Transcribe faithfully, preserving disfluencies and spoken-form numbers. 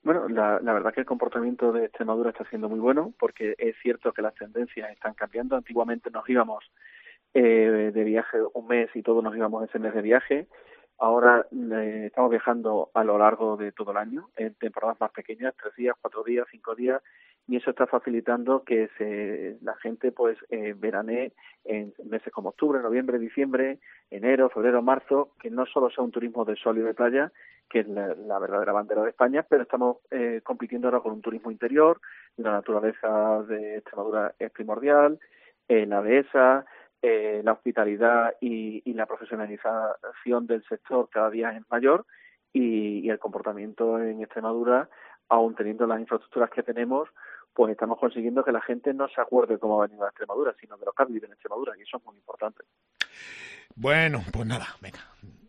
Bueno, la, la verdad que el comportamiento de Extremadura está siendo muy bueno, porque es cierto que las tendencias están cambiando. Antiguamente nos íbamos eh, de viaje un mes y todos nos íbamos ese mes de viaje. Ahora eh, estamos viajando a lo largo de todo el año, en temporadas más pequeñas, tres días, cuatro días, cinco días, y eso está facilitando que se, la gente pues eh, veranee en meses como octubre, noviembre, diciembre, enero, febrero, marzo, que no solo sea un turismo de sol y de playa, que es la, la verdadera bandera de España, pero estamos eh, compitiendo ahora con un turismo interior. La naturaleza de Extremadura es primordial, eh, la dehesa, eh, la hospitalidad y, y la profesionalización del sector cada día es mayor, y, y el comportamiento en Extremadura, aun teniendo las infraestructuras que tenemos, pues estamos consiguiendo que la gente no se acuerde cómo ha venido a Extremadura, sino de los que viven en Extremadura, y eso es muy importante. Bueno, pues nada, venga.